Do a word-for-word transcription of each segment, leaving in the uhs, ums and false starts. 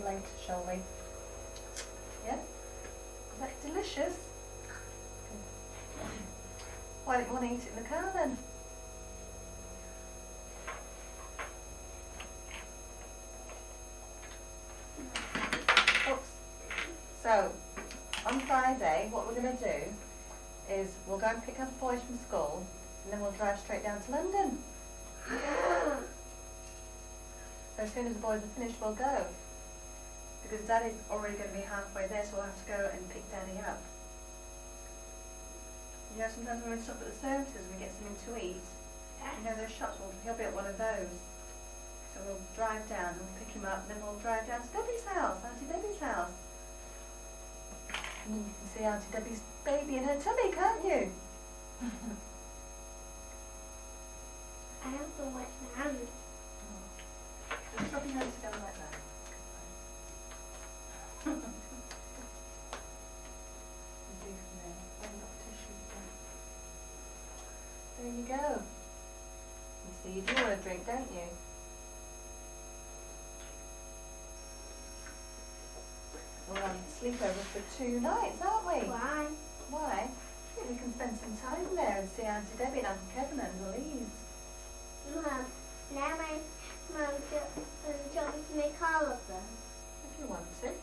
bit later, shall we? Yeah? Is that delicious? Why don't you want to eat it in the car then? Oops. So, on Friday, what we're going to do is we'll go and pick up the boys from school and then we'll drive straight down to London. So as soon as the boys are finished, we'll go. Because Daddy's already going to be halfway there, so we'll have to go and pick Daddy up. You know, sometimes when we stop at the services and we get something to eat, you know those shops, well, he'll be at one of those. So we'll drive down and pick him up, and then we'll drive down to Debbie's house, Auntie Debbie's house. And you can see Auntie Debbie's baby in her tummy, can't you? I have to wash my hands. Just rub your hands together like that. There you go. You see, you do want a drink, don't you? We're on sleepover for two nights, aren't we? Why? Why? We can spend some time there and see Auntie Debbie and Uncle Kevin and Louise. Mum, now my mum doesn't want me to make all of them. If you want to.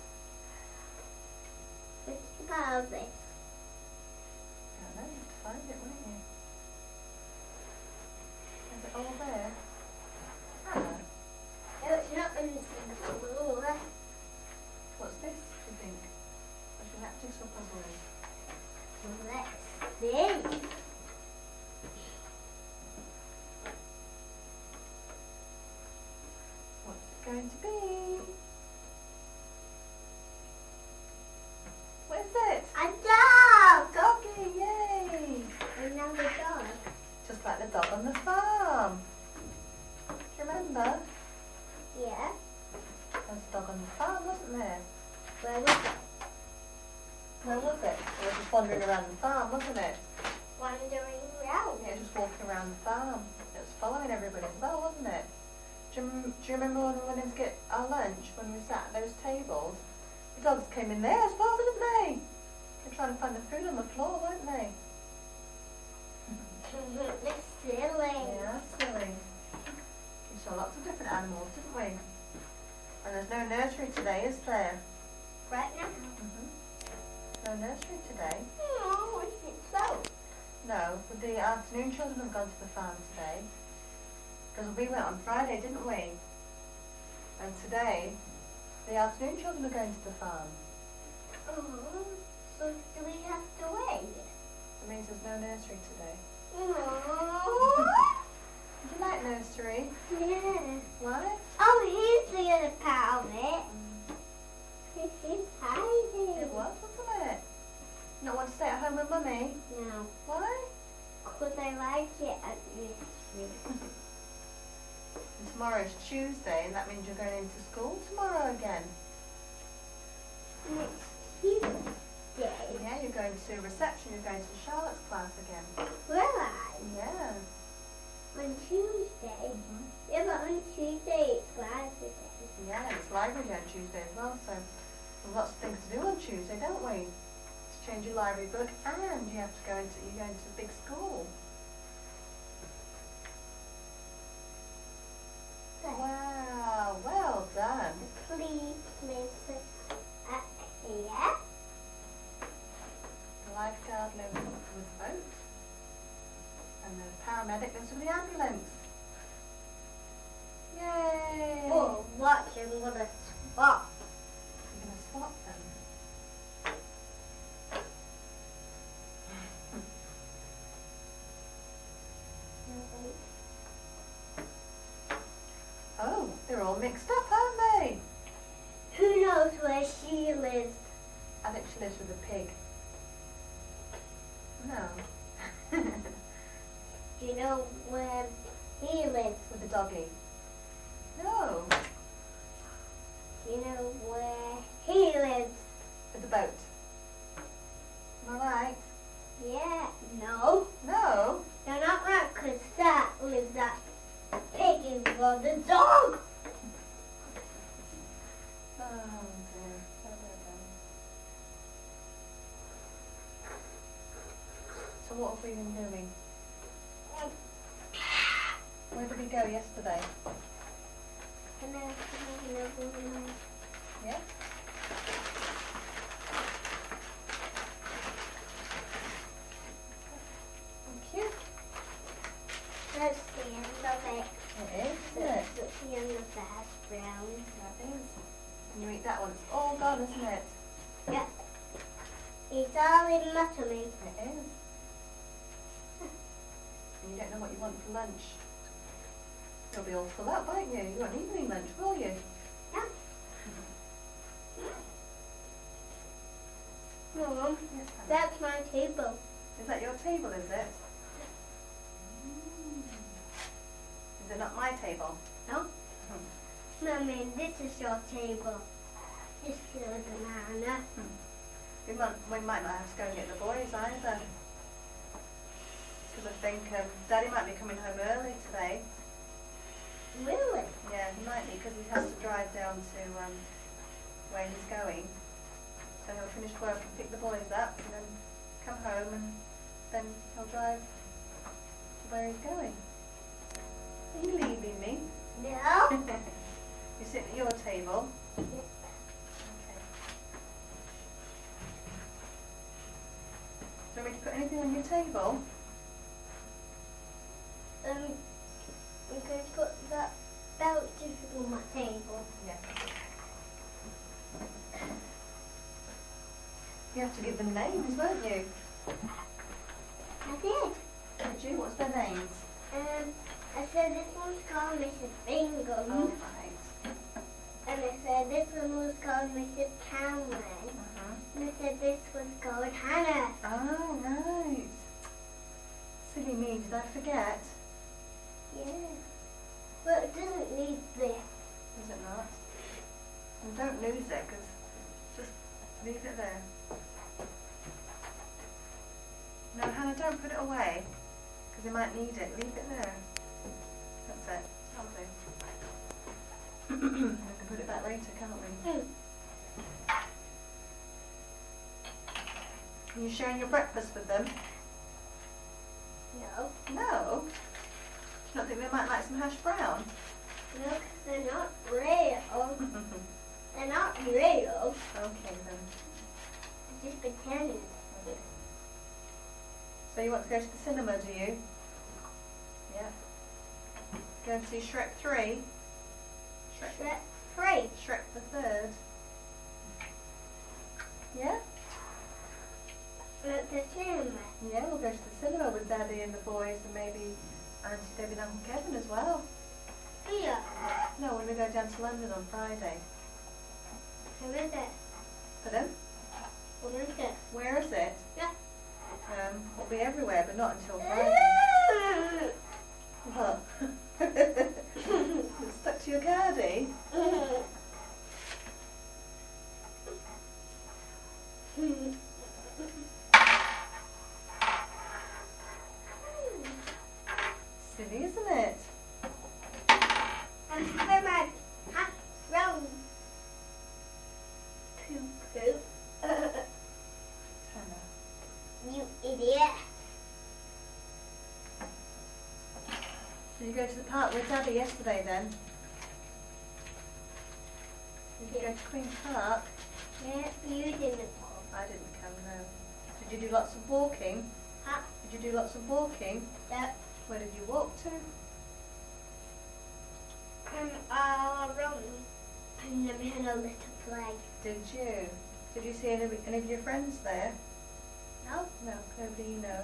Which part of it? I don't know, you have to find it, won't you? Is it all there? Ah, No, it's not in the floor. what's this, do you think? What's your that jigsaw puzzle is? Let's see. What's it going to be? What is it? A dog! Doggy, yay! Another dog. Just like the dog on the farm. Do you remember? Yeah. There was a dog on the farm, wasn't there? Where was it? Where was it? It was just wandering around the farm, wasn't it? Wandering around. Yeah, just walking around the farm. It was following everybody as well, wasn't it? Do you, rem- do you remember when we went in to get our lunch, when we sat at those tables? The dogs came in there as well, didn't they? They were trying to find the food on the floor, weren't they? They're silly. Yeah, silly. We saw lots of different animals, didn't we? And there's no nursery today, is there? Right now? Mm-hmm. No nursery today. Oh, I think so. No, but the afternoon children have gone to the farm today. Because we went on Friday, didn't we? And today, the afternoon children are going to the farm. Oh, so do we have to wait? It means there's no nursery today. Oh. Do you like nursery? Yeah. Why? Oh, here's the other part of it. It's exciting. It was, wasn't it? You not want to stay at home with Mummy? No, Why? because I like it at nursery. And tomorrow's Tuesday, and that means you're going into school tomorrow again. Next Tuesday. Yeah, you're going to reception, you're going to Charlotte's class again. Will I? Yeah. On Tuesday? Mm-hmm. Yeah, but on Tuesday it's library day. Yeah, and it's library day on Tuesday as well, so we've lots of things to do on Tuesday, don't we? To change your library book, and you have to go into, you're going to the big school. Wow, well done. Please place it at here. The lifeguard lives with the boat, and the paramedic lives with the ambulance. Yay! Oh, watch, I'm gonna swap. You're going to swap them. Oh, they're all mixed up, aren't they? Who knows where she lives? I think she lives with a pig. No. Do you know where he lives? With a doggy. No. Do you know where he lives? With a boat. Am I right? Yeah. No. No. You're not right, because that lives at pig is for the dog. Oh. there we go. So what have we been doing? Where did we go yesterday? And then another one. Yeah? Thank you. That's the end of it. It is, isn't it? That's the end of the hash brown. That is. And you eat that one, it's all gone, isn't it? Yeah. It's all in my tummy. It is. And you don't know what you want for lunch. You'll be all full up, won't you? You won't need any lunch, will you? Yeah. Mom, Yes, Hannah. that's my table. Is that your table, is it? Mm. Is it not my table? No? Mummy, this is your table. It's your banana. We might, we might not have to go and get the boys either. Because I think um, Daddy might be coming home early today. Really? Yeah, he might be because he has to drive down to um, where he's going. So he'll finish work and pick the boys up and then come home and then he'll drive to where he's going. Are you leaving me? No. You sit at your table. Okay. Do you want me to put anything on your table? Um, I'm going to put that belt on my table. Yeah. You have to give them names, won't you? I did. Did you? What's their names? Um, I said this one's called Missus Bingham. Oh, right. And I said this one was called Missus Cameron. Uh-huh. And I said this one's called Hannah. Oh, right. Silly me, did I forget? Yeah. But it doesn't need this. Does it not? And don't lose it, because just leave it there. No, Hannah, don't put it away, because you might need it. Leave it there. That's it. That'll do. We can put it back later, can't we? Mm. Are you sharing your breakfast with them? No. No? Do you not think they might like some hash brown? No, 'cause they're not real. They're not real. Okay then. It's just pretend. So you want to go to the cinema, do you? Yeah. Go and see Shrek three? Shrek, Shrek free. Shrek the third. Yeah? At the cinema. Yeah, we'll go to the cinema with Daddy and the boys and maybe Auntie Debbie and Uncle Kevin as well. Here. No, when we go down to London on Friday. Where is it? Pardon? Where is it? Where is it? Yeah. Um, we'll be everywhere, but not until Friday. What? It's stuck to your cardi? Silly, isn't it? I'm Superman. Half round. Poo poo. Hannah. You idiot. Did you go to the park with Daddy yesterday then? Did you go to Queen's Park? Yeah, you didn't. I didn't come, no. Did you do lots of walking? Huh? Did you do lots of walking? Yeah. Where did you walk to? Um, around. And then we had a little play. Did you? Did you see any of, any of your friends there? No? No, nobody you know.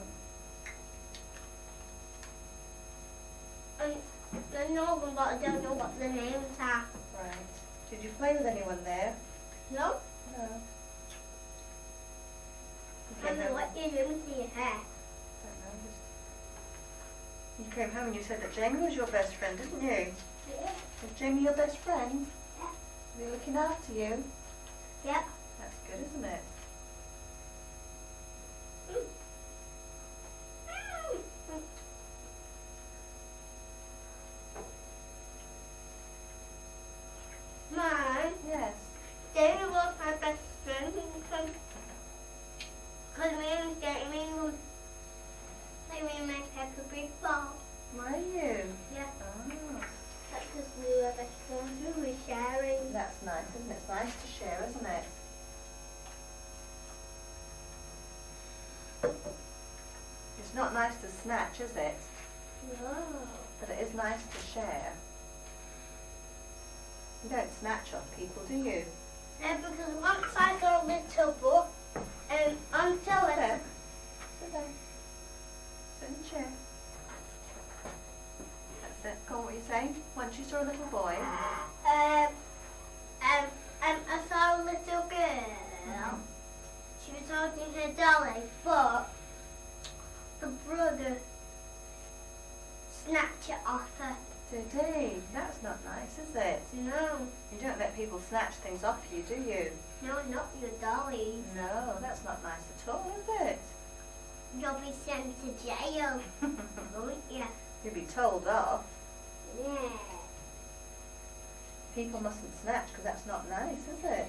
Um, I know them, but I don't know what the names are. Right. Did you play with anyone there? No? No. I don't know what you do with your hair. Don't know, just... You came home and you said that Jamie was your best friend, didn't you? Yeah. Was Jamie your best friend? Yeah. Was he looking after you? Yep. That's good, isn't it? Mom, Yes. Jamie will nice to share, isn't it? It's not nice to snatch, is it? No. But it is nice to share. You don't snatch off people, do you? Yeah, because once I got a little book, and until Sit there. it, Sit there. Sit in the chair. That's it. Go on, what are you saying? Once you saw a little boy. um, um, um, I saw a little girl. She was holding her dolly, but the brother snatched it off her. Did he? That's not nice, is it? No, You don't let people snatch things off you, do you? no, not your dollies. No, that's not nice at all, is it? You'll be sent to jail, won't you? You'll be told off. Yeah. People mustn't snatch because that's not nice, is it?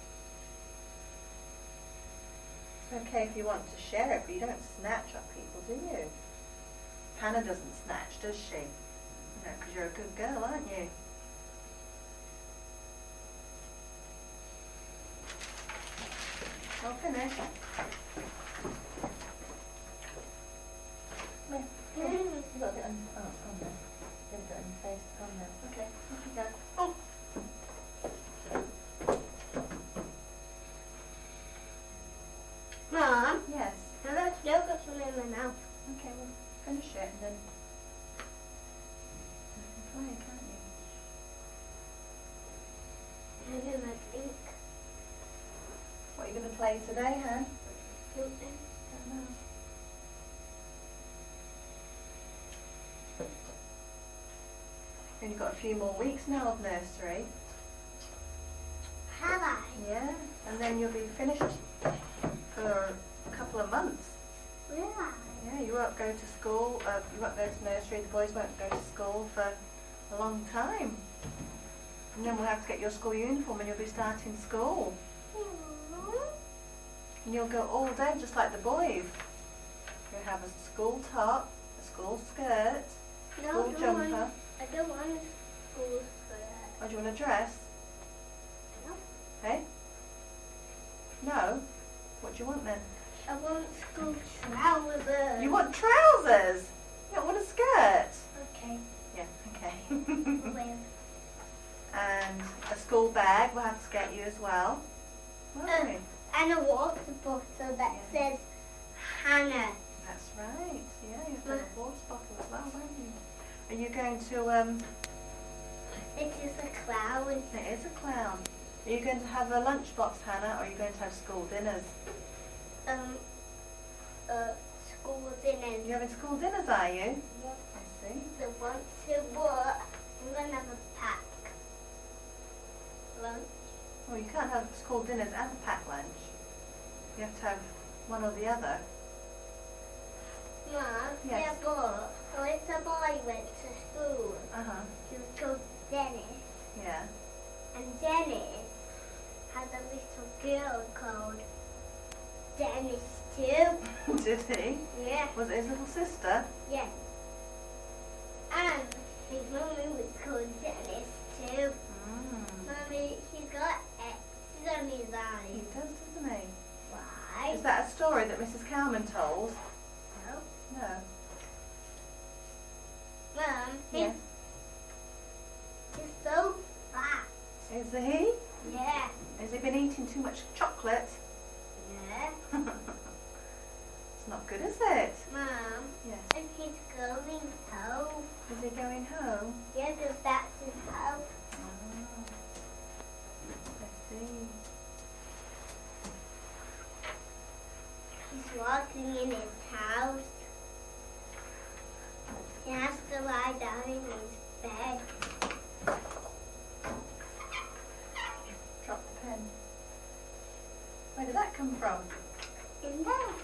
It's okay if you want to share it, but you don't snatch off people, do you? Hannah doesn't snatch, does she? No, because you're a good girl, aren't you? All finished. Come here. Come here. You've got a bit on, oh, on there. You've got a bit on your face. On there. Okay, off you go. Oh. Mom, Yes. now there's still got some in my mouth. Okay, well, finish it and then you can play, can't you? And then I think What are you going to play today, Han? something. Don't know. You've only got a few more weeks now of nursery. Have I? Yeah. And then you'll be finished for a couple of months. Will I? Yeah, you won't go to school, uh, you won't go to nursery, the boys won't go to school for a long time. And then we'll have to get your school uniform and you'll be starting school. And you'll go all day just like the boys. You'll have a school top, a school skirt, No, school I don't jumper. want, I don't want a school skirt. Oh, do you want a dress? No. Hey? No? What do you want then? I want school trousers. You want trousers? You don't want a skirt? Okay. Yeah, okay. Well, And a school bag we'll have to get you as well. Won't Uh, we? and a water bottle that Yeah. says Hannah. That's right. Yeah, you have to have a water bottle as well, won't you? Are you going to, um, It is a clown. it is a clown. Are you going to have a lunchbox, Hannah, or are you going to have school dinners? Um, uh, school dinners. You're having school dinners, are you? Yep. I see. So once to what? I'm gonna have a pack lunch. Well, you can't have school dinners and a packed lunch. You have to have one or the other. Mom, Yes. yeah, but a little boy went to school. Uh-huh. He was called Dennis, Yeah. and Dennis had a little girl called Dennis too. Did he? Yeah, Was it his little sister? yeah. And his mummy was called Dennis too. Mm. Mummy, he's got X's on his He eyes. does, doesn't he? Why? Is that a story that Missus Cowman told? No. No. Mum, he's, Yeah. he's so fat. Is he? Yeah. Has he been eating too much chocolate? Yeah. It's not good, is it? Mum, Yes. and he's going home. Is he going home? Yeah, because that's his house. Oh. I see. He's walking in his house. He has to lie down in his bed. Drop the pen. Where did that come from? In there.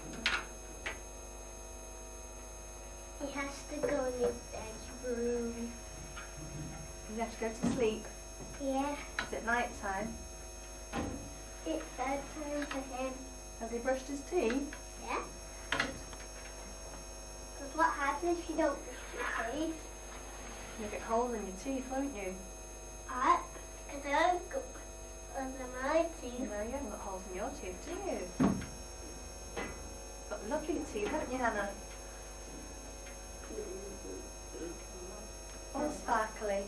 He has to go in his bedroom. You have to go to sleep. Yeah, Is it night time? it's bedtime for him. Has he brushed his teeth? Yeah? Because what happens if you don't brush your teeth? You'll get holes in your teeth, won't you? I, because I go, uh, holes in my teeth. No, you haven't got holes in your teeth, do you? You've got lovely teeth, haven't you, Hannah? All sparkly.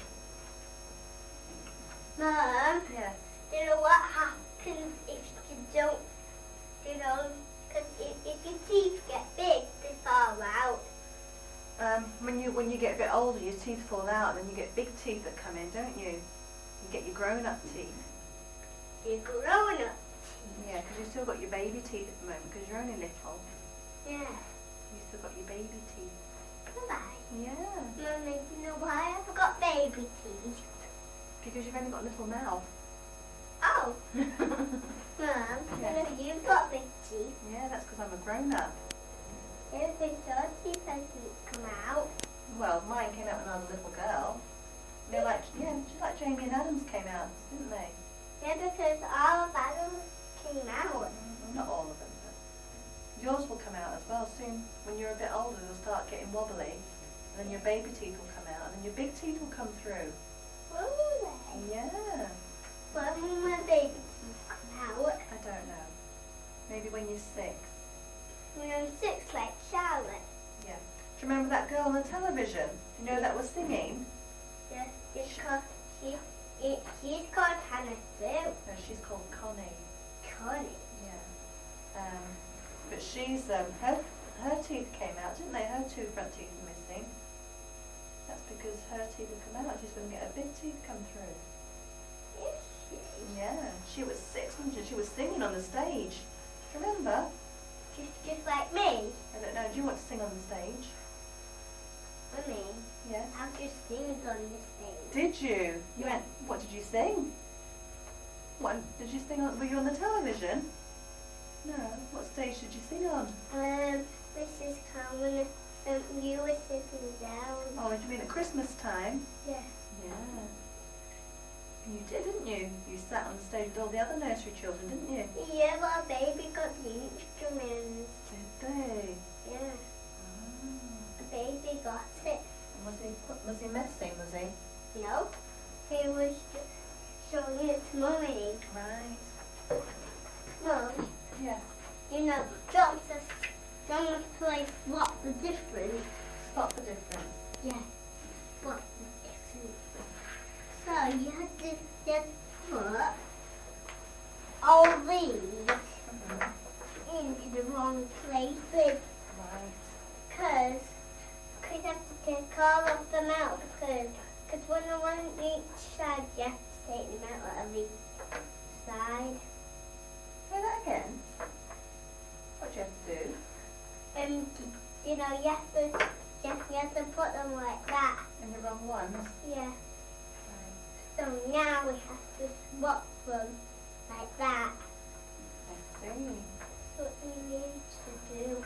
Mum, Yes. you know what happens if you don't, you know, because if, if your teeth get big, they fall out. Um, when you when you get a bit older, your teeth fall out, and then you get big teeth that come in, don't you? You get your grown-up teeth. You're grown up teeth. Yeah, because you've still got your baby teeth at the moment, because you're only little. Yeah. You've still got your baby teeth. Goodbye. Yeah. Mummy, you know why I've got baby teeth? Because you've only got a little mouth. Oh. Mum, Yeah. you know you've got big teeth. Yeah, that's because I'm a grown-up. Yeah, because your teeth hasn't come out. Well, mine came out when I was a little girl. They're like, yeah, just like Jamie and Adam's came out, didn't they? Yeah, because all of them came out. Mm, Not all of them. But yours will come out as well soon. When you're a bit older, they'll start getting wobbly. And then your baby teeth will come out, and then your big teeth will come through. Will they? Yeah. When will my baby teeth come out? I don't know. Maybe when you're six. When I'm six, like Charlotte. Yeah. Do you remember that girl on the television? You know that was singing? Yeah, it's called, she, it, she's called Hannah too. No, she's called Connie. Connie. Yeah. Um, but she's, um, her, her teeth came out, didn't they? Her two front teeth are missing. That's because her teeth have come out. She's going to get her big teeth come through. Is she? Yeah. She was six, wasn't she? She was singing on the stage. Do you remember? She's just like me. I don't know. Do you want to sing on the stage? Mummy, Yes. I've just seen on this stage. Did you? You went, what did you sing? What, did you sing on, were you on the television? No. What stage did you sing on? Um, Missus Common, um, you were sitting down. Oh, did you mean at Christmas time? Yeah. Yeah. You did, didn't you? You sat on the stage with all the other nursery children, didn't you? Yeah, well, baby got the instruments. Did they? Yeah, Oh. the baby got it. Was he, was he messing, was he? No, he was just showing it to Mummy. Right. Mum, Yeah. you know, doctors, someone plays What the Difference. Spot the difference. Yeah, what the difference. So you had to just put all these Mm-hmm. into the wrong places. Right. Because you have to take all of them out. Because cause when I want each side, you have to take them out of each side. Say that again. What do you have to do? And, you know, you have to, just, you have to put them like that. In the wrong ones? Yeah. Right. So now we have to swap them like that. I see. That's what we need to do.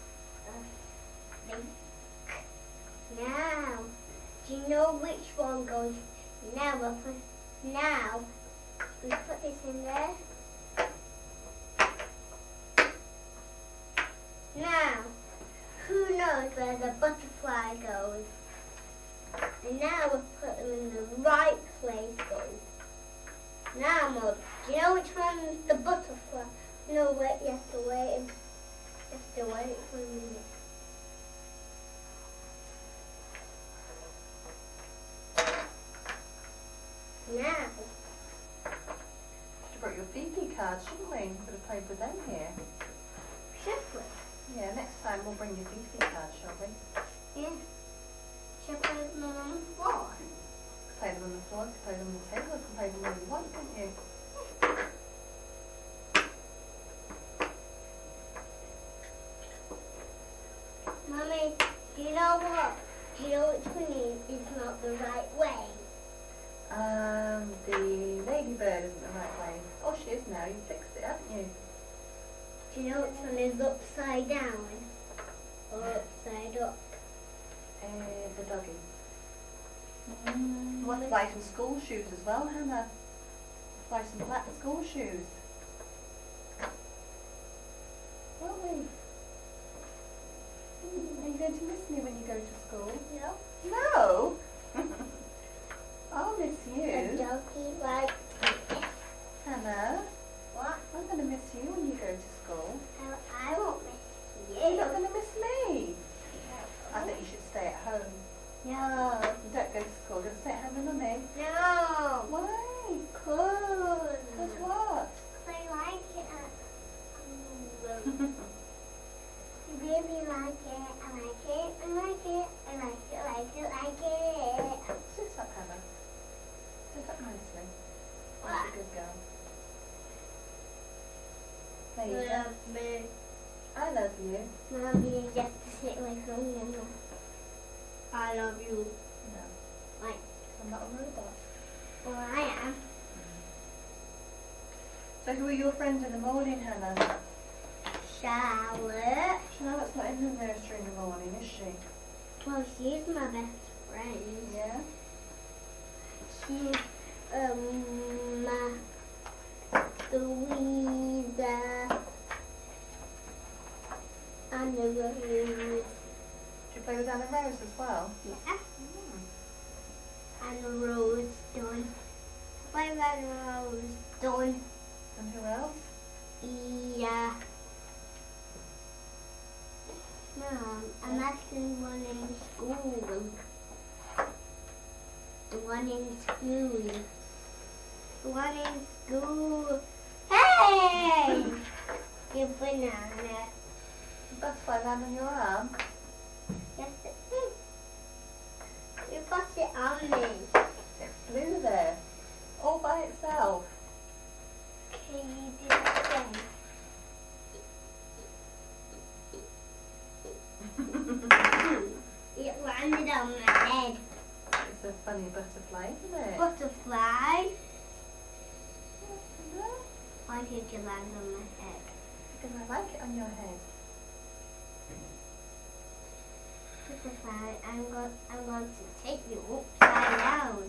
I think. Now, do you know which one goes? Now we'll put, now we put this in there. Now, who knows where the butterfly goes? And now we'll put them in the right places. Now, Mum, do you know which one's the butterfly? No, wait, you have to wait. You have to wait for a minute. Now, Should have brought your Fifi cards, shouldn't we? Could have played with them here. should we? Yeah, next time we'll bring your Fifi cards, shall we? Yeah. Should I put them on the floor? Play them on the floor, play them on the table, you can play them where you want, can't you? Mummy, do you know what? Do you know which one is, is not the right way? Um, the ladybird isn't the right way. Oh, she is now. You fixed it, haven't you? Do you know which one is upside down or upside up? Uh, the doggy. You want to buy some school shoes as well, Hannah? Buy some black school shoes. Won't we? Are you going to miss me when you go to school? No. No! I'll miss The you. doggy likes it. Hannah, I'm going to miss you when you go to school. Oh, I won't miss You're you. not going to miss me. I think you should stay at home. No. Don't go to school. Don't stay at home with mummy. No. Why? Cause. Because what? I like it at school. I really like it. I like it. I like it. I like it. Like it. Like it. Sit up, Hannah. Sit up nicely. What? That's a good girl. There you go. Love me. I love you. Mommy, just sit away from me. I love you. No. Like, I'm not a robot. well, I am. So who are your friends in the morning, Hannah? Charlotte. Charlotte's not in the nursery in the morning, is she? Well, she's my best friend. Yeah? She's um my Louisa and the Rose. Do you play with Anna Rose as well? Yeah. Mm. And the Rose done. Play with the Rose done. And who else? Yeah. Mom, I'm asking one in school. The one in school. The one in school. Hey! Your banana. Butterfly land on your arm. Yes, it is. You put it on me. It's blue there. All by itself. Can you do it again? It landed on my head. It's a funny butterfly, isn't it? Butterfly. Isn't it? Why did you land on my head? Because I like it on your head. Butterfly, I'm going, I'm going to take you upside down.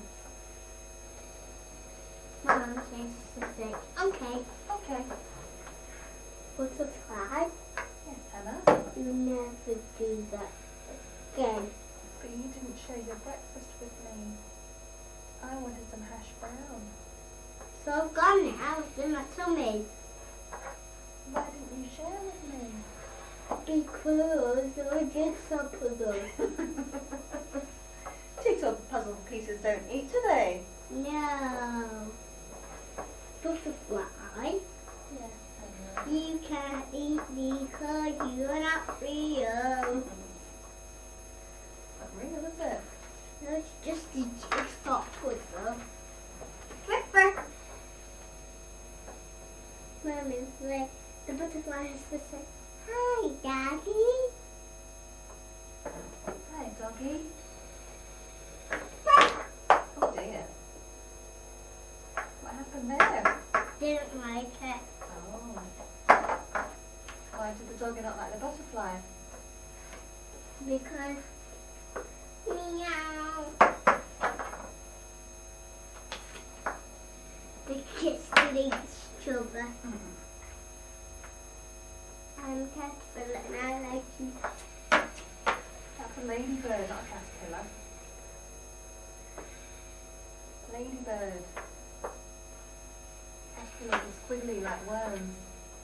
Mom says to say, okay. Okay. Butterfly, Yes, Hannah. you never do that again. But you didn't share your breakfast with me. I wanted some hash brown. So I've gone now, it's in my tummy. Why didn't you share with me? Because there were jigsaw puzzles. Jigsaw puzzle pieces don't eat, do they? No. Butterfly, Yes, Hannah. you can't eat because you're not real. Not real, is it? No, it's just a jigsaw puzzle. Ripper. Mommy, the, the butterfly has to say, hi, Daddy. Hi, doggy. Oh dear. What happened there? Didn't like it. Oh. Why did the doggy not like the butterfly? Because, meow. The kids did each other. Mm. I'm Caterpillar and I like you. That's a ladybird, not a caterpillar. Ladybird. Caterpillars are squiggly like worms.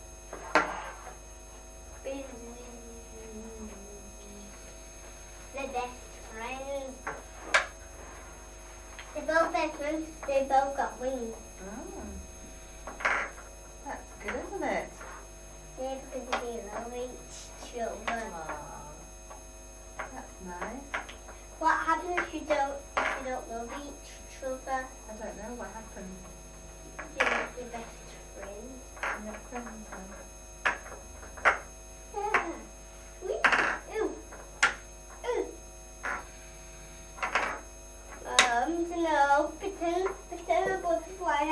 They're best friends. They're both best friends. They both got wings. Oh. That's good, isn't it? Yeah, because they love each other. Aww. That's nice. What happens if you don't if you don't love each other? I don't know what happened. You're not your best friends. I'm not friends then. Yeah. We, ooh. Ooh. Um, so no, pretend, pretend the butterfly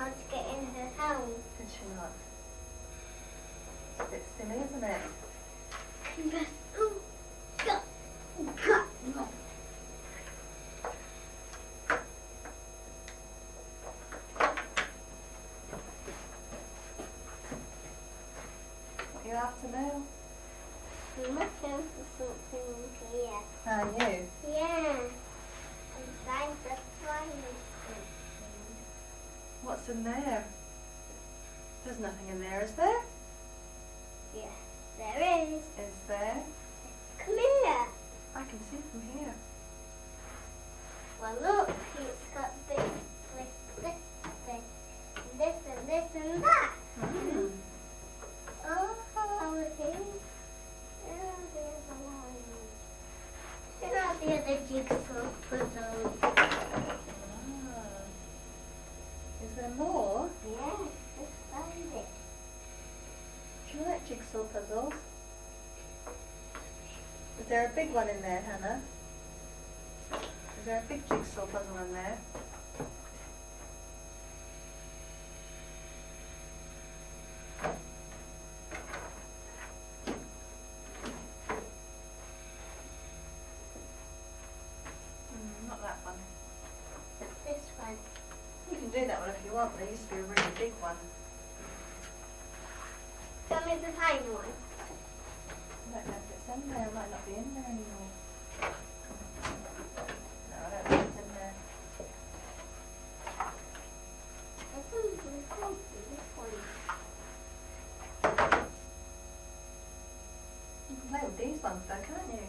how to get in her house. Did she not? It's a bit silly, isn't it? Yes. Oh, God. God. No. What you after now? I'm looking for something here. Are you? Yeah. I'm trying to find something. What's in there? There's nothing in there, is there? Yes, there is. Is there? Come here. I can see from here. Well, look, it's got this, this, this, this, this, and this, and that. Mm. Oh, over here. Oh, there's a line. And all the other jigsaw puzzles. Ah. Is there more? Yes, just find it. Do you like jigsaw puzzles? Is there a big one in there, Hannah? Is there a big jigsaw puzzle in there? Mm, not that one. It's this one. You can do that one if you want. There used to be a really big one. Tell me the tiny one. I don't know if it's in there. It might not be in there anymore. No, I don't think it's in there. I think it's this one. You can play with these ones though, can't you?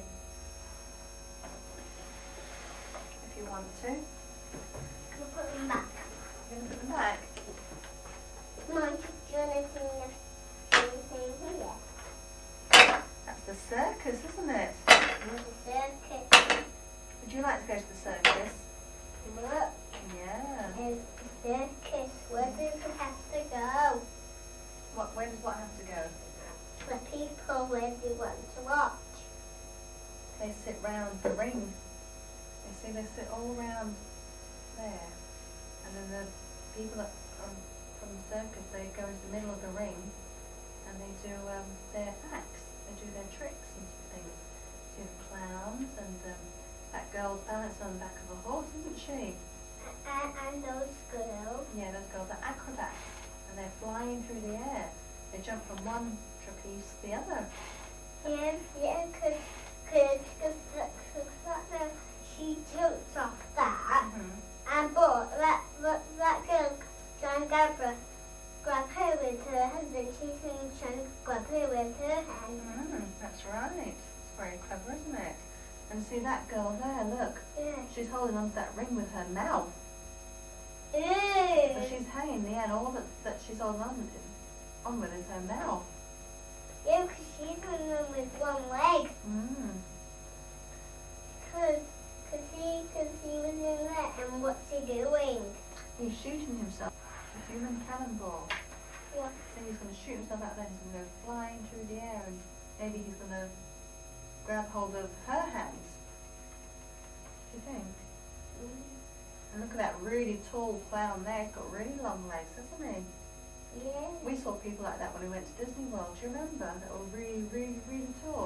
If you want to. Can I put them back? You're going to put them back? Mom, do you want to see anything here? That's the circus, isn't it? There's a circus. Would you like to go to the circus? Look, Yeah. there's a circus. Where do we have to go? What? Where does what have to go? The people where they want to watch. They sit round the ring. You see, they sit all round there. And then the people that, um, from the circus, they go into the middle of the ring and they do um, their acts. They do their tricks and things. You have clowns and um, that girl's balanced on the back of a horse, isn't she? And, and those girls. Yeah, those girls are acrobats and they're flying through the air. They jump from one trapeze to the other. Yeah, yeah, because cause, cause, cause, cause that, she jumps off that. Mm-hmm. And but that, that, that girl trying to grab her, grab her with her hand, and she's trying to grab her with her hand. Mm, that's right. It's very clever, isn't it? And see that girl there, look. Yeah. She's holding onto that ring with her mouth. Ew. So she's hanging the end. All that, that she's holding on, on with is her mouth. Yeah, because she's running with one leg. Mm. Because cause he, cause he was in there, and what's he doing? He's shooting himself with a human cannonball. What? So he's going to shoot himself out there. He's going to go flying through the air, and maybe he's going to grab hold of her hands. Do you think? Mm. And look at that really tall clown there. He's got really long legs, hasn't he? Yeah. We saw people like that when we went to Disney World. Do you remember? That were really, really, really tall.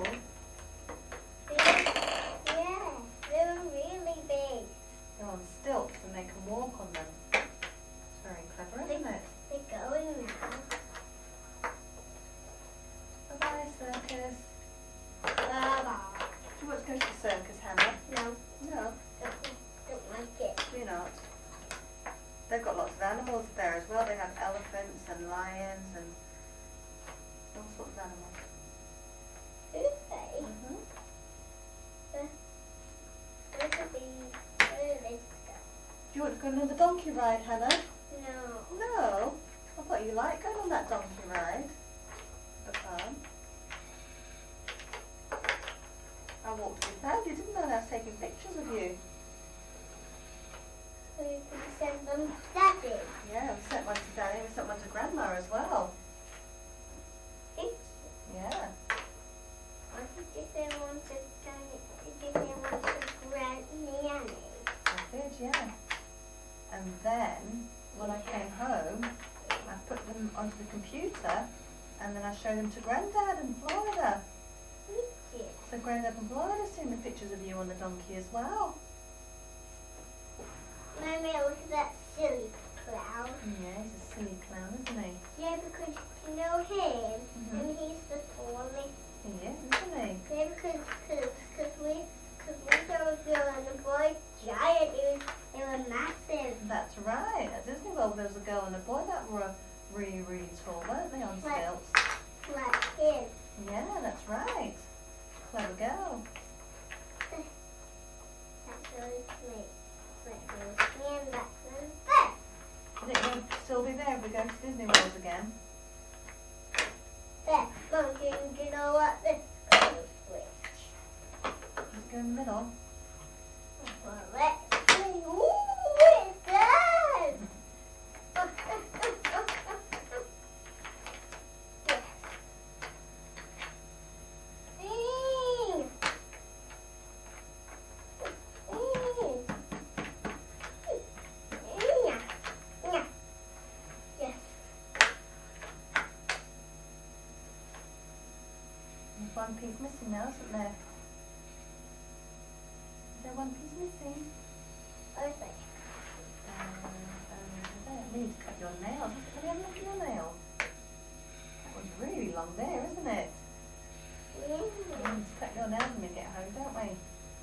Yeah, yeah, they're really big. They're on stilts and they can walk on them. It's very clever, isn't it? They're going now. Bye-bye, circus. Bye-bye. Do you want to go to the circus, Hannah? No, No. don't, don't like it. Do you not? They've got lots of animals there as well. They have elephants and lions and all sorts of animals. Who say? Mm-hmm. Where could be, where did this go? Do you want to go on another donkey ride, Hannah? No. No. I thought you liked going on that donkey ride. For fun. I walked without you, didn't I? And I was taking pictures of you. So you could send them to Daddy. Yeah, we sent one to Daddy, we sent one to Grandma as well. Did Yeah. Or did you send one to Daddy? Did you send one to Granny Annie? I did, yeah. And then, when I came home, I show them to Grandad in Florida. Yeah. So Grandad in Florida's seen the pictures of you on the donkey as well. Mommy, look at that silly clown. Yeah, he's a silly clown, isn't he? Yeah, because you know him, Mhm. and he's the tallest. He is, isn't he? Yeah, because cause, cause we, cause we saw a girl and a boy, giant, it was, they were massive. That's right. At Disney World there was a girl and a boy that were really, really tall, weren't they, on Right. stilts? Like him. Yeah, that's right. Clever girl. That goes me. That goes me and that goes there. I think you'll still be there if we go to Disney World again. There. Mom, do you, do you know what this goes with? Just go in the middle. Well, let's see. Ooh, it does! Yes. Mm. Mm. Yeah. Yeah. Yes. There's one piece missing now, isn't there? Is there one piece missing? Okay. Um, um, there. We need to cut your nails. Have you had a look at your nails? That one's really long there, isn't it? We Yeah. need to cut your nails when we get home, don't we?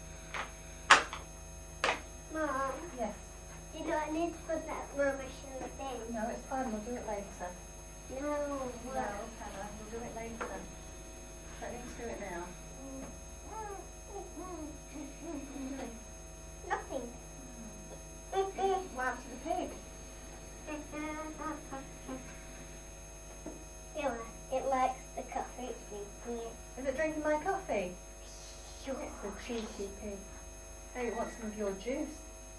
Mom, Yes. you don't need to put that rubbish in the bin. No, it's fine. We'll do it later. No. No, Well. Hannah, we'll do it later. Don't need to do it now. Nothing. What happened to the pig? Yeah, it likes the coffee it's drinking it. Is it drinking my coffee? It's a cheeky pig. Hey, it wants some of your juice.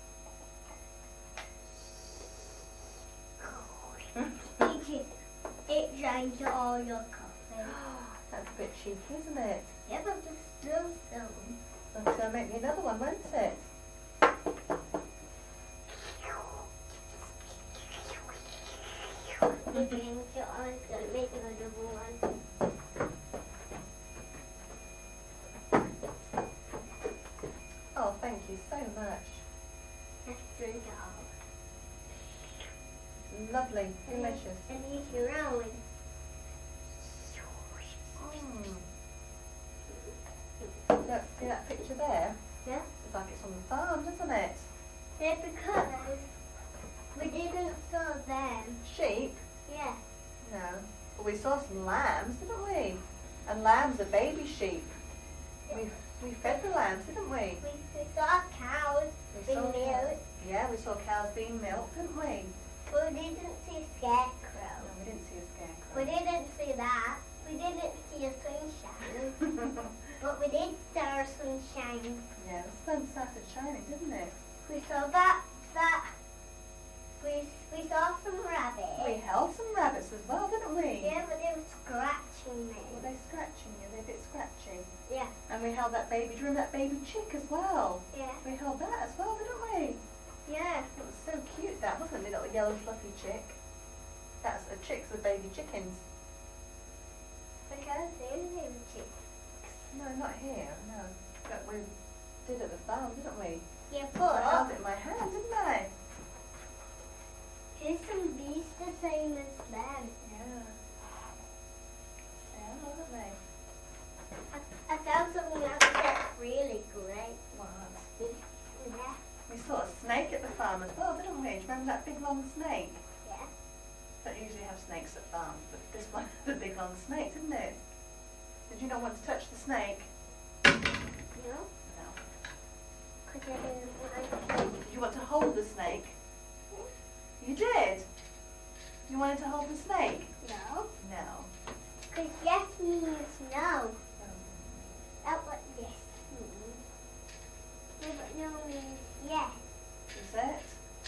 It, ju- it drank all your coffee. That's a bit cheeky, isn't it? Yeah, but there's still some. But uh, make me another one, won't it? It drank it all, it's going to make another one. Oh, thank you so much. Let's drink it all. Lovely, delicious. And eat your own. Mm. Look, see that picture there? Yeah? It's like it's on the farm, doesn't it? Yeah, because we didn't saw them. Sheep? Yeah. No. But we saw some lambs, didn't we? And lambs are baby sheep. We we fed the lambs, didn't we? We, we saw cows We being saw cows. milked, Yeah, we saw cows being milked, didn't we? but we didn't see No, scarecrow. we didn't see a We scarecrow. didn't see that. We didn't see a sunshine. But we did see our sunshine. Yeah, the sun started shining, didn't it? We saw that, that, we, we saw some We rabbits. held some rabbits as well, didn't we? Yeah, but they were scratching me. Were they scratching you? They're a bit scratchy. Yeah, And we held that baby, do you remember that baby chick as well? yeah, We held that as well, didn't we? yeah. It was so cute, that, wasn't it? Little yellow fluffy chick. That's the chicks are baby chickens. Because they were little chicks. No, not here, no. But we did at the farm, didn't we? Yeah, I held but it in my hand, didn't I? here's some bees the same as them. Yeah. Yeah, weren't they? I, I found something else that's really great. What? Yeah, We saw a snake at the farm as well, didn't we? Do you remember that big long snake? yeah. Don't usually have snakes at farms, but this one had a big long snake, didn't it? Did you not want to touch the snake? No? No. Because I didn't want Did you want to hold the snake? You did? You wanted to hold the snake? No. No. Because yes means no. That's what yes means. No, but no means yes. Is it?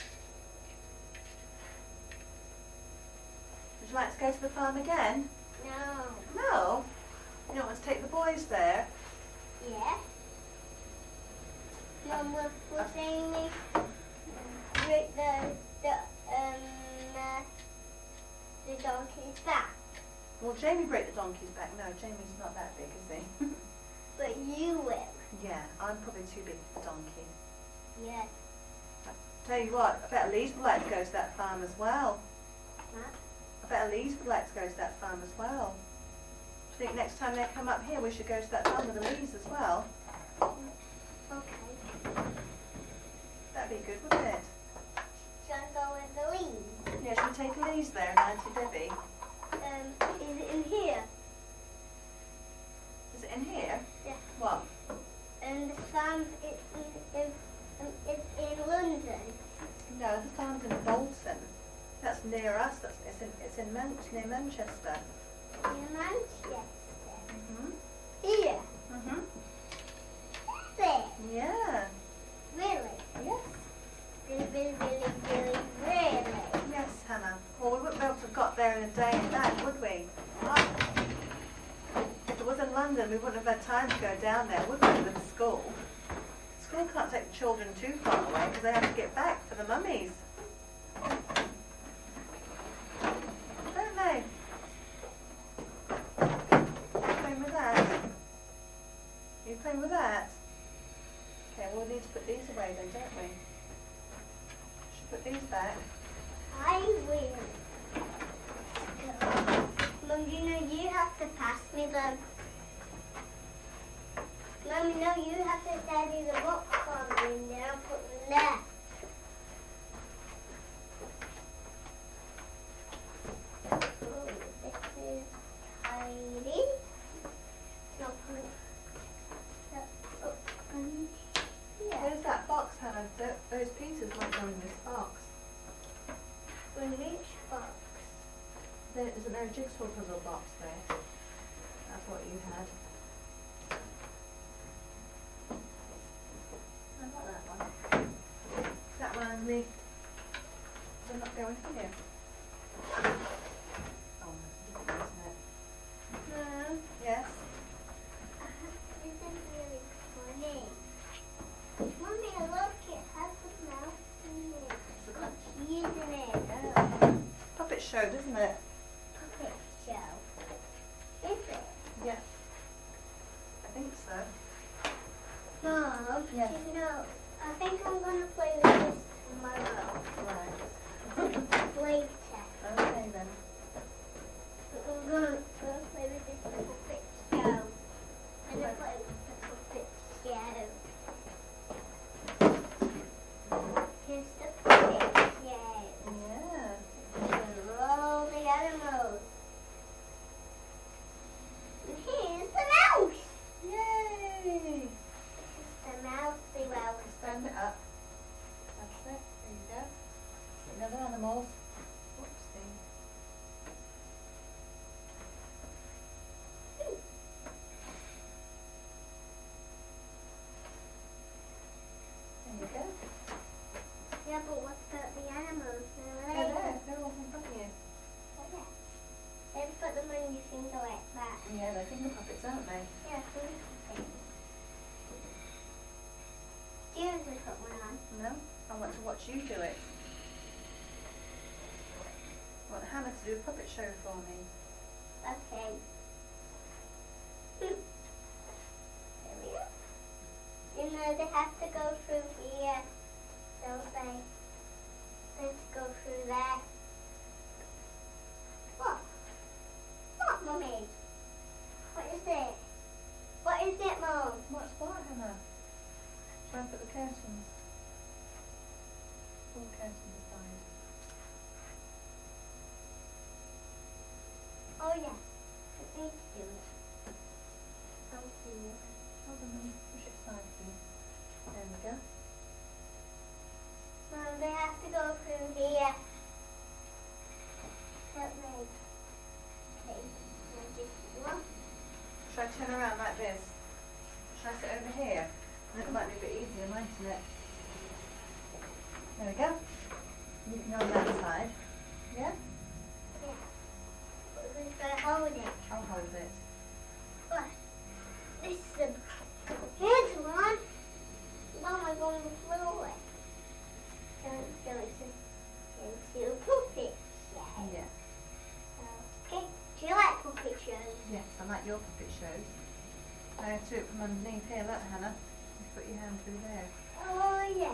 Would you like to go to the farm again? No. No. You don't want to take the boys there? Yes. Mum was, was saying me with the, the, um, uh, the donkey's back. Will Jamie break the donkey's back? No, Jamie's not that big, is he? But you will. Yeah, I'm probably too big for the donkey. Yeah. Tell you what, I bet Elise would like to go to that farm as well. What? I bet Elise would like to go to that farm as well. Do you think next time they come up here we should go to that farm with Elise as well? Okay. That'd be good, wouldn't it? Shall I go with the leaves? Yeah, should we take Elise there and Auntie Debbie? Um, is it in here? Is it in here? Yeah. What? And the farm is in, in, is in London. No, the farm's in Bolton. That's near us. That's it's in it's in Man- near Manchester. In Manchester. Mhm. Here. Mhm. Is it? Yeah. Really? Yes. Really, really, really, really, really. Yes, Hannah. Well, we wouldn't be able to have got there in a day and that, would we? If it was in London, we wouldn't have had time to go down there, would we, with the school? School can't take the children too far away because they have to get back for the mummies. Don't they? You playing with that? Are you playing with that? Okay, well we need to put these away then, don't we? Should put these back. I will. Mum, you know you have to pass me them. Mum, you know you have to carry the box for me and then I'll put them there. Oh, this is tidy. No, put that up and here. Where's that box, Hannah? Th- those pieces won't go in this box. In which box? There, isn't there a jigsaw puzzle box there? That's what you had. I got that one. That one underneath. They're not going here. Oh, that's different, isn't it? Mum, Yes? this is really funny. Mommy, look, it has a mouth in it. It's a Got cheese in it. Yeah. Puppet show, doesn't it? Puppet show. Is it? Yeah. I think so. Mom, Yes. you know, I think I'm going to play with this tomorrow. Right. Later. Okay then. I'm going to play with this puppet show. I'm going to play with the puppet show. Here's the puppet show. Yeah. And all the animals. And here's the mouse. Yay! The mousey mouse. Stand it up. That's it. There you go. Another animals. Whoopsie. There you go. Yeah, but what about the animals? Where They're are they? there. They're all in front of you. Oh, yeah. Let's put them on your finger like that. Yeah, they're finger puppets, aren't they? Yeah, finger puppets. Do you usually put one on? No? I want to watch you do it. I want Hannah to do a puppet show for me. Okay. There we go. You know, they have to go through here, don't they? They have to go through there. What? What, Mummy? What is it? What is it, Mum? What's what, Hannah? Try and put the curtains. Pull the curtains aside. Oh, yeah. I need to do it. I'll do it. Hold on, let me push it aside for you. There we go. Mum, they have to go through here. Help me. Okay. Now just one. Should I turn around like this? Should I sit over here? And it might be a bit easier, mightn't it? There we go. You can go on that side. Yeah? Yeah. But who's going to hold it? I'll hold it. What? This is a... Here's one. Why am I going to throw it? Don't go into, into puppet. Yeah. Yeah. Okay. Do you like puppet from underneath here. Look, Hannah. You put your hand through there. Oh, yeah.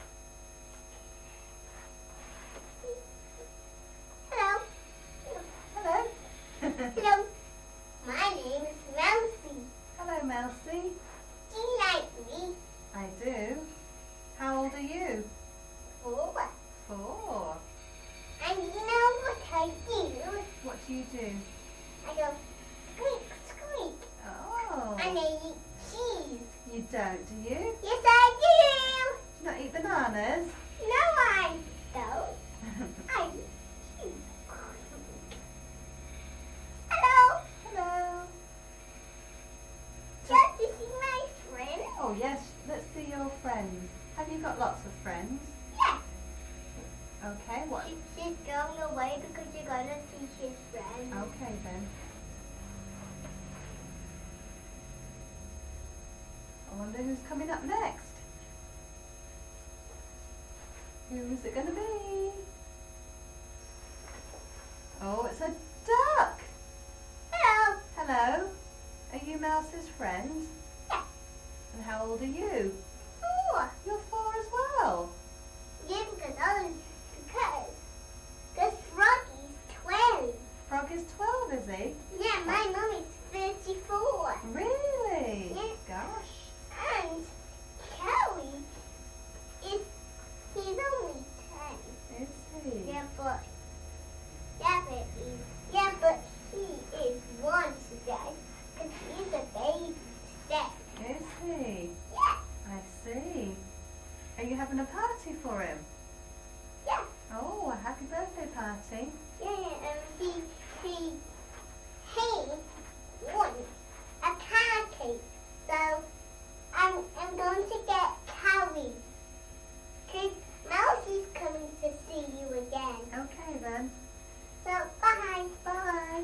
Hello. Hello. Hello. My name is Mousy. Hello, Mousy. Do you like me? I do. How old are you? Four. Four. And you know what I do? What do you do? I go squeak, squeak. Oh. And I eat cheese. You don't, do you? Yes, I do. Do you not eat bananas? No, I don't. I eat cheese. Hello. Hello. Just to see my friend? Oh, yes. Let's see your friends. Have you got lots of friends? Yes. Okay, what? She's just going away because you're going to see his friend. Okay, then. I wonder who's coming up next. Who's it going to be? Oh, it's a duck. Hello. Hello. Are you Mouse's friend? Yes. And how old are you? Four. You're four as well. Yeah, because I was, because, because Froggy's twelve. Frog is twelve, is he? Yeah, my mum is thirty-four. Really? Yeah. Gosh. And Kelly is, he's only ten. Is he? Yeah, but, yeah, but he, yeah, but he is one today, because he's a baby today. Is he? Yeah, I see. Are you having a party for him? yeah, Oh, a happy birthday party. yeah, yeah, and he, he, he wants a car cake, so I'm, I'm going to get Callie, because Mousie's coming to see you again. Okay, then. So, bye, bye.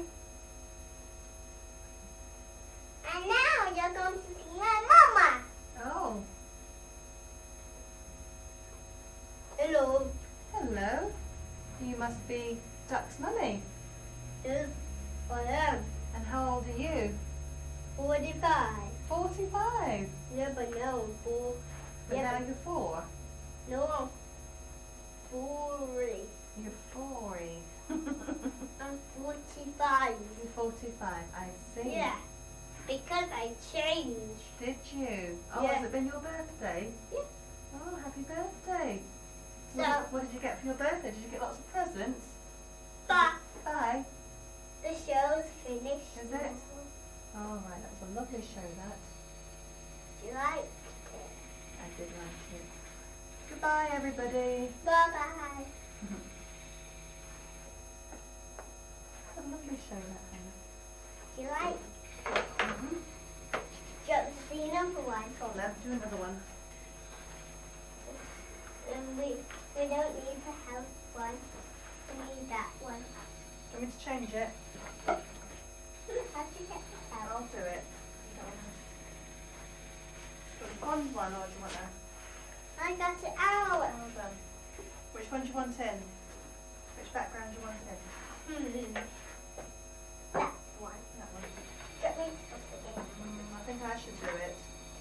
And now you're going to see my mama. Oh, Hello. hello. You must be Duck's mummy. Yes, I am. And how old are you? forty-five. forty-five. Yeah, but no, four. But Yeah, now but- you're four. No, forty. You're forty. I'm forty-five. You're forty-five. I see. Yeah, because I changed. Did you? Oh, Yeah. has it been your birthday? Yeah. Oh, happy birthday. So- What did, what did you get for your birthday? Did you get lots of presents? But Bye. the show's finished. Is it? Oh, right. That was a lovely show, that. Do you like it? I did like it. Goodbye, everybody. Bye-bye. A lovely show, that, Hannah. Do you like Mm-hmm. Do you want to see another one? Go on, then. Do another one. And we, we don't need the house one. We need that one. Do you want me to change it? How do you get the house? I'll do it. You don't want to- the pond one, or do you want a... I got it out. Well done. Which one do you want in? Which background do you want in? Hmm. That one. That one. Let me put it in. Mm, I think I should do it.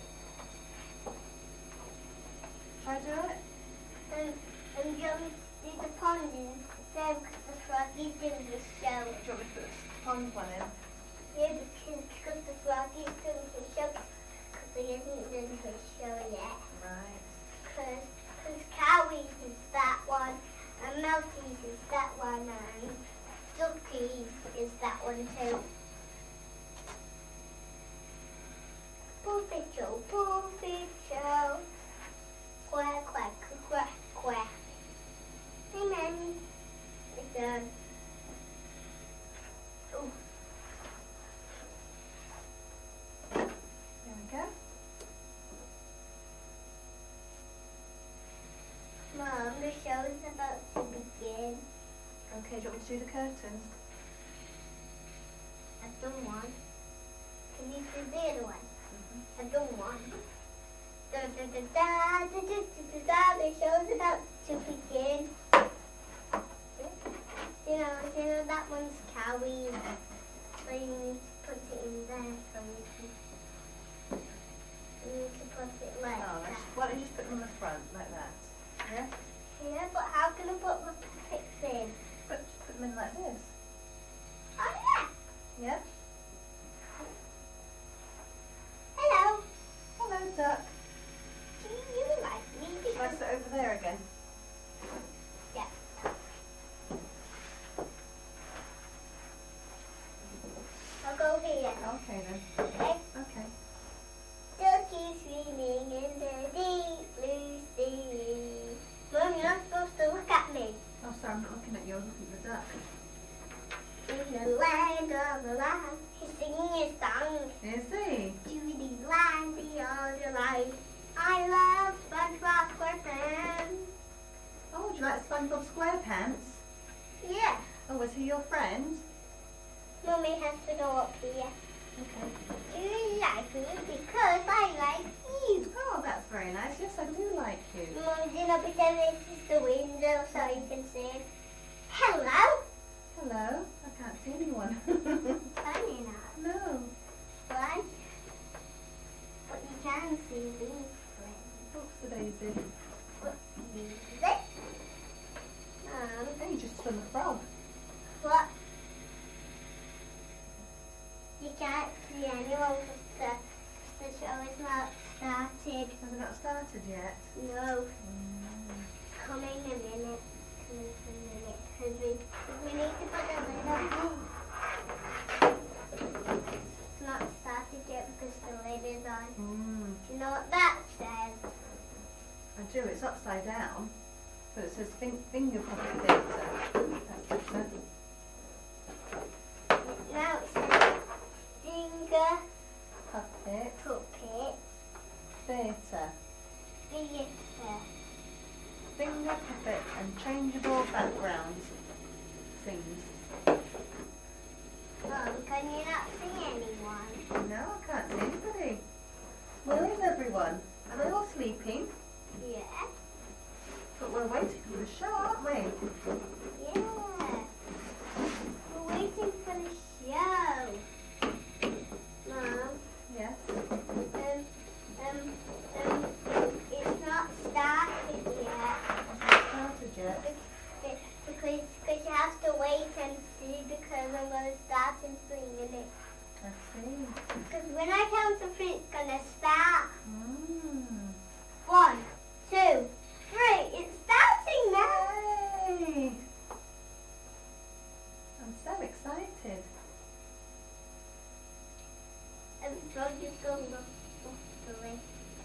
Shall I do it? And, and you do the pond in the because the froggy's doing the show. Do you want me to put the pond one in? Yeah, because, because the froggy's doing his show. Because he hasn't done his show yet. Right. Because Cowie's is that one, and Mousie's is that one, and Ducky's is that one too. Puppet show, puppet show. Quack, quack, quack, quack. Amen. It's done. Oh, There we go. Mom, the show is about to begin. Okay, do you want me to do the curtains? I've done one. Can you do the other one? Mm-hmm. I've done one. Da da da da da da da da. The show's about to begin. You know, you know that one's Cowie. So you need to put it in there so you can. Yeah? Yeah, but how can I put my puppets in? But just put them in like this. Oh yeah. Yeah? Hello. Hello, duck. Do you like me? Shall I sit over there again? Yeah. I'll go here. Okay then. Okay. Okay. Ducky swimming in the deep blue sea. Mum, you're not supposed to look at me. Oh, sorry, I'm not looking at you. I'm looking at the duck. In the land of the land, he's singing his song. Is he? Judy land beyond the light. I love SpongeBob SquarePants. Oh, would you like SpongeBob SquarePants? Yeah. Oh, was he your friend? Mummy has to go up here. Okay. Do you like me? Because I like you. Oh, that's very nice. Yes, I do like you. Mum, do you know pretend this is the window so you can see? Hello? Hello. I can't see anyone. Funny enough. No. But, but you can see these friends. What's the daisy? What is it? Um, Oh, you just spun the frog. what? You can't see anyone because the, the show is not started. Has it not started yet? No. Mm. Coming in a minute. Coming in a minute. Because we, 'cause we need to put the lid on. It's not started yet because the lid is on. Mm. Do you know what that says? I do. It's upside down. But it says fin- finger puppet theatre. That's better. Now it says finger Puppet puppet theatre. theatre. Finger puppet and changeable backgrounds. Things. Mum, can you not see anyone? No, I can't see anybody. Where is everyone? Are they all sleeping? Yeah. But we're waiting for the show, aren't we? Yeah. We're waiting for the show. Mum, Yes. um, um, um, it's not started yet. Hasn't started yet. Be- Because, because you have to wait and see because I'm going to start in three minutes. I see. Because when I count to three, it's going to start. Mm. One, two, three. It's starting now. Yay! I'm so excited. And Frog is going to look the way.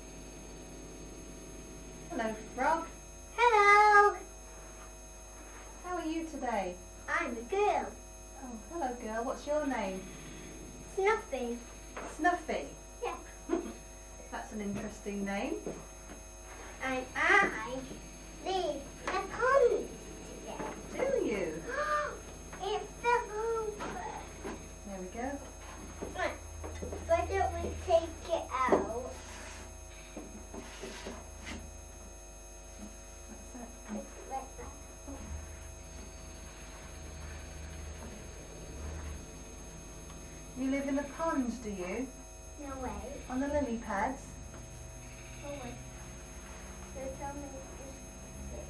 Hello, Frog. Hello. How are you today? I'm a girl. Oh, hello, girl. What's your name? Snuffy. Snuffy. Yeah. That's an interesting name. And I live in a pond today. Do you? It fell over. There we go. Right. Why don't we take it out? What's that? It's like that. You live in a pond, do you? No way. On the lily pads? Oh wait. So tell me this.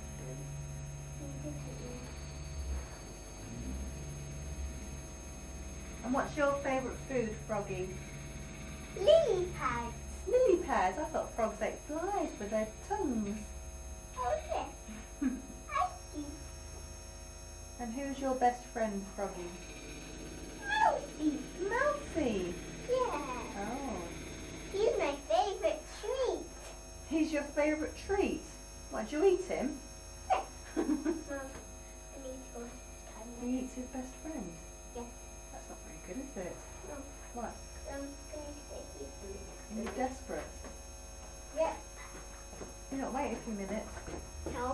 And what's your favourite food, Froggy? Lily pads. Lily pads? I thought frogs ate flies with their tongues. Oh yes. I see. And who's your best friend, Froggy? Mousy. Mousy. Yeah. Oh. He's my favorite treat. He's your favourite treat? Why'd you eat him? Mom, I need to go this time. He eats his best friend? Yeah. That's not very good, is it? No. What? Um, can you stay here for a minute? Are you desperate? Yeah. You're not wait a few minutes. No.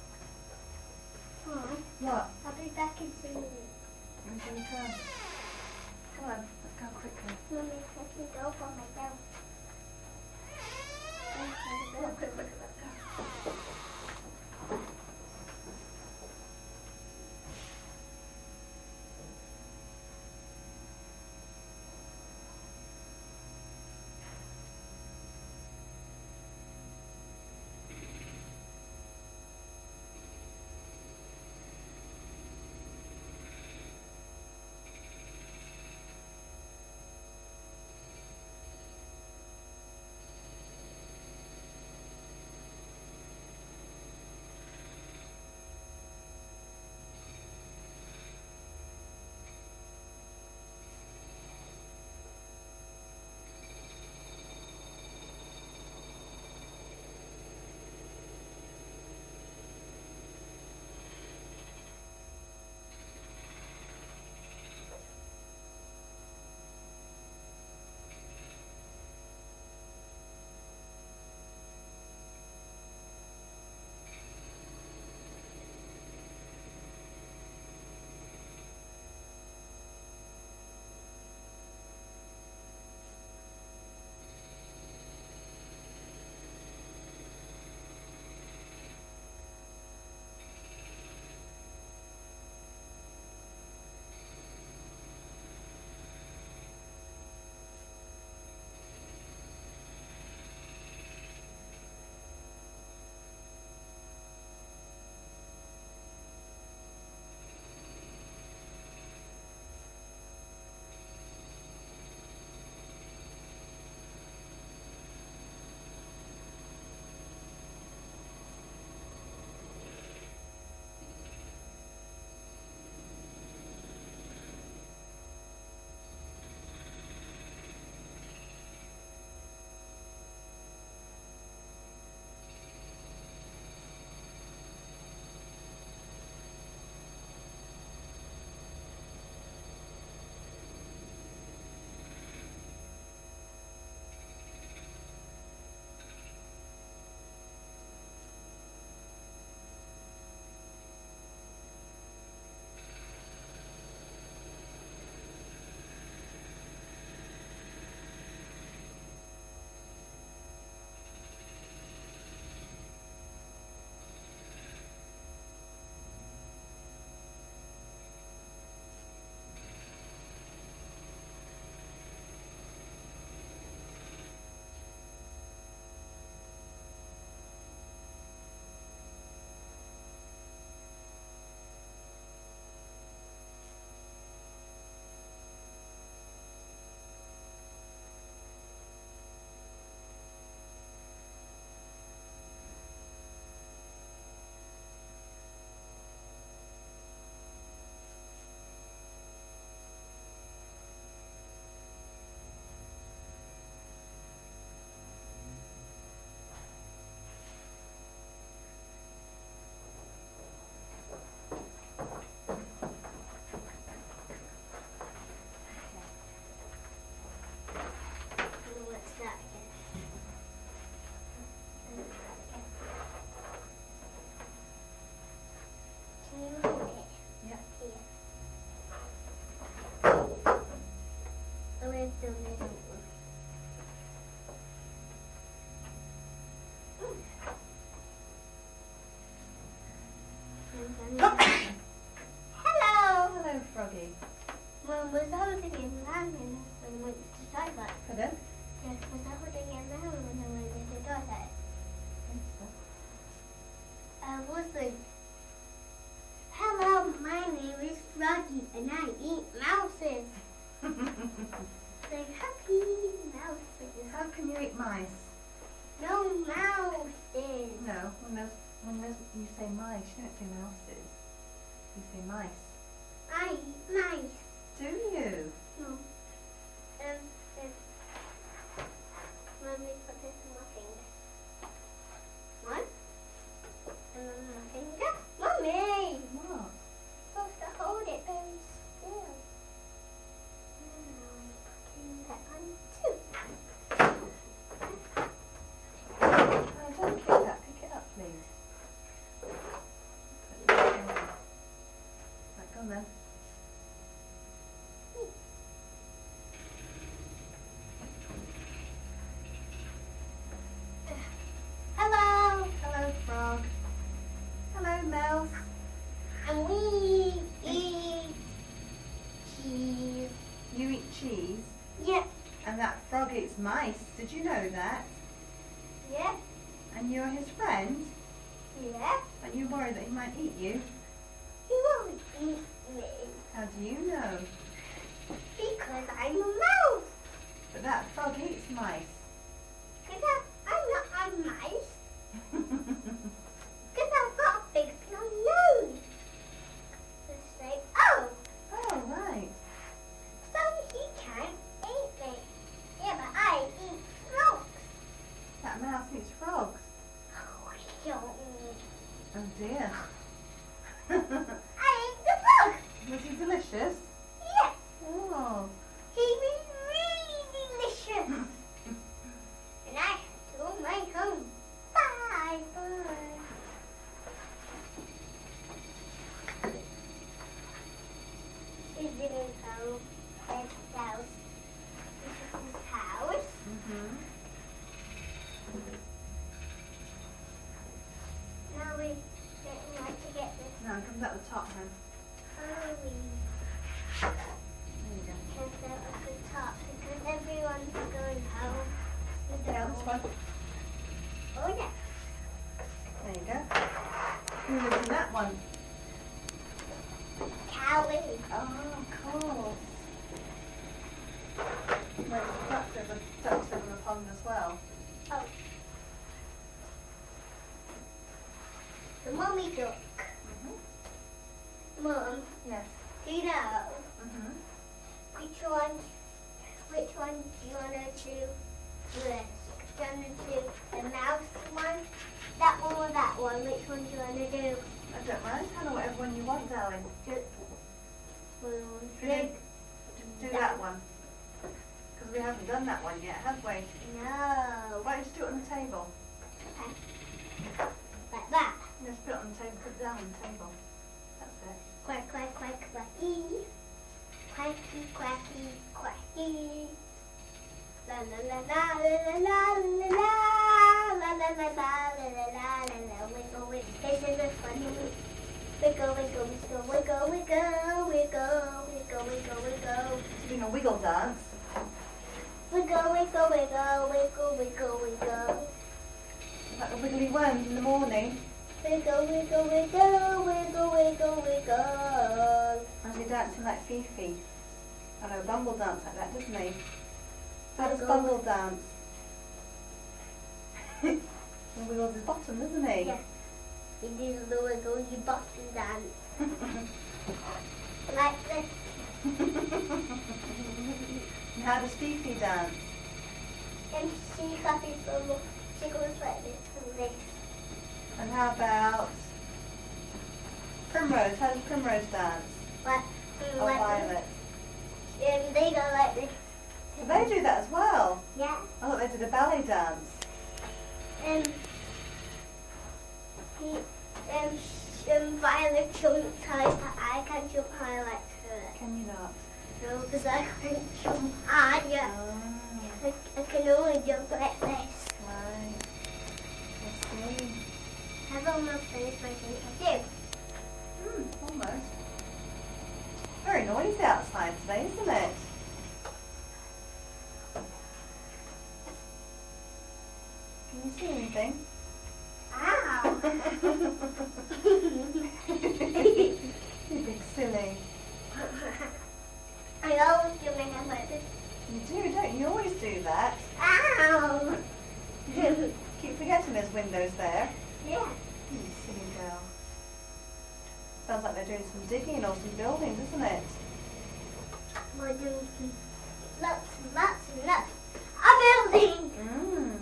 Mom, What? I'll be back in three minutes. I'm going to try. Come on, let's go quickly. Mommy, I can go for myself. Come on, quick, quick, let's go. there's, when there's, you say mice, you don't say mouses. You say mice. I eat mice. Do you? No. Um, um, Mummy, put this on my finger. One. And then my finger. Mummy! What? You're supposed to hold it very still. Now I'm putting that on too. Oh, don't kick that. Pick it up, please. Put it in. Right, go on then. Hello! Hello, frog. Hello, mouse. And we eat cheese. You eat cheese, Yeah, and that frog eats mice. Did you know that? yeah, And you're his friend, yeah. and you're worried that he might eat you. He won't eat me How do you know? because I'm a mouse. But that frog eats mice. Because I'm not a mice. Because I've got a big long nose. Just say, oh, Oh, right. so he can't eat me. Yeah, but I eat frogs. That mouse eats frogs. Oh, don't. Oh, dear. I eat the frog. Was he delicious? Yes, Oh. he was really delicious. And I had to go my home. Bye. Bye. He's in his own head house. This is his house. Mm-hmm. Now we getting like to get this Now it comes out the top, then. Halloween There you go. comes out at the top because everyone's going home. with their Yeah, this own- one. Oh yeah. There you go. Who lives in that one? Callie. Oh, cool. Wait, the ducks live, the ducks live in the pond as well. Oh. The mummy duck. Mm-hmm. Mum, Yes. do you know Mm-hmm. which one? Which one do you want to do first? Do you want to do the mouse one, that one, or that one? Which one do you want to do? I don't mind. Kind of whatever one you want, darling. Do, One, do, big. do that one. Because we haven't done that one yet, have we? No. Why don't you just do it on the table? Like that. Just put it on the table, put it down on the table. That's it. Quack, quack, quack, quacky. Quacky, quacky, quacky. La la la la la la la la la la la la la la la la. Wiggle, wiggle. This is a funny. Wiggle, wiggle, wiggle, wiggle, wiggle, wiggle, wiggle, wiggle, wiggle. Doing a wiggle dance. Wiggle, wiggle, wiggle, wiggle, wiggle, wiggle. Like the wiggly worms in the morning. Wiggle, wiggle, wiggle, wiggle, wiggle, wiggle. And he's dancing like Fifi. I know, Bumble dance like that, doesn't he? How does Wiggle. Bumble dance? He wiggles his bottom, doesn't he? Yeah. You do the wiggle your bottom dance. Like this. And how does Fifi dance? And she copies from she goes like this and this. And how about Primrose? How does Primrose dance? Like, Or like Violet? this. And they go like this. Do they do that as well? Yeah. I thought they did a ballet dance. And he um, sh- um Violet jumps high, but I can't jump high like her. Can you not? No, because I can't jump higher. Oh, I, I can only jump like this. right. I see. I've almost finished my thing I do. Hmm, almost. Very noisy outside today, isn't it? Can you see anything? Ow! You big silly. I always do my hand like this. You do, don't you? You always do that. Ow! You keep forgetting there's windows there. Yeah. You silly girl. Sounds like they're doing some digging or some building, doesn't it? We're doing some lots and lots and lots of building. Mm.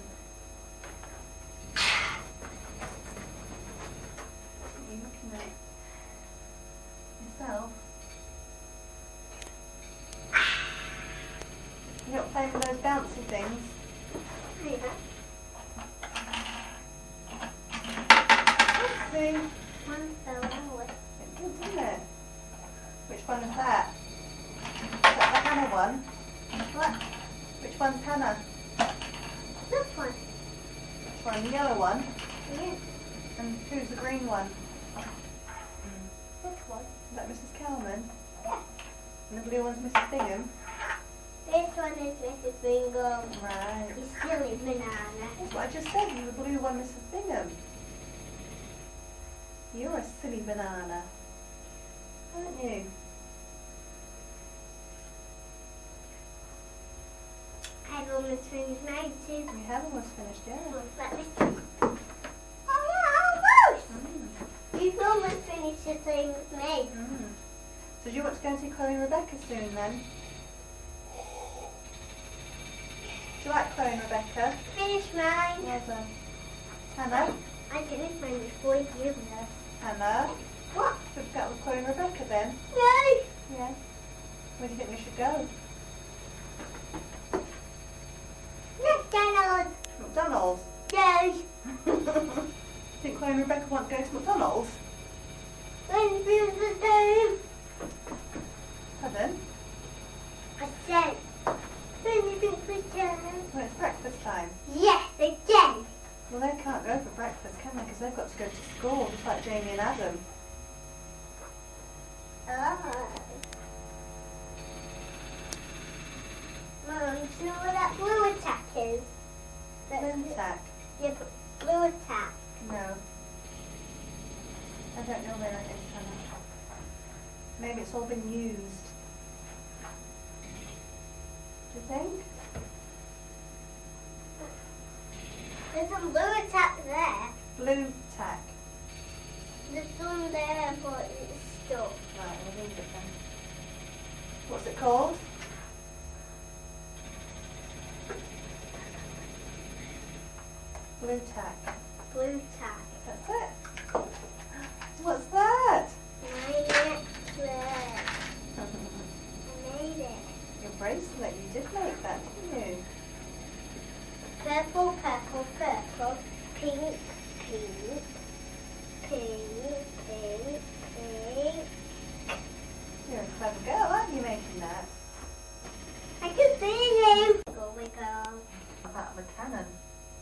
What are you looking at? Yourself? You're not playing with those bouncy things? Yeah. Let's see. One fell out. It did, didn't it? Which one is that? Is that the Hannah one? What? Which one's Hannah? This one. Which one? The yellow one? Yeah. And who's the green one? This one. Is that Missus Cowman? Yeah. And the blue one's Missus Bingham? This one is Missus Bingham. Right. You silly banana. That's what I just said. You the blue one, Missus Bingham. You're a silly banana, aren't you? I've almost finished mine too. We have almost finished, yeah. Let me see. Oh yeah, almost. Mm. You've almost finished the same as me. Mm. So do you want to go and see Chloe and Rebecca soon then? Do you like Chloe and Rebecca? Finish mine. Well done. Hannah? I finished mine before you did. Hannah? What? Should we go with Chloe and Rebecca then? No. Yeah. Where do you think we should go? McDonald's. McDonald's? Yes. Think Chloe and Rebecca want to go to McDonald's? When is the time? Pardon? I said, when do you think we can? Well, it's breakfast time. Yes, again. Well, they can't go for breakfast, can they? Because they've got to go to school, just like Jamie and Adam. Oh. Mum, do you know what that blue attack is? Blue tack? Yeah, but blue attack. No. I don't know where it is, Hannah. Maybe it's all been used. Do you think? There's some blue attack there. Blue tack. There's some there, but it's stuck. Right, we'll leave it then. What's it called? Blue tack. Blue tack. That's it. What's that? My necklace. I made it. Your bracelet. You did make that, didn't you? Purple purple.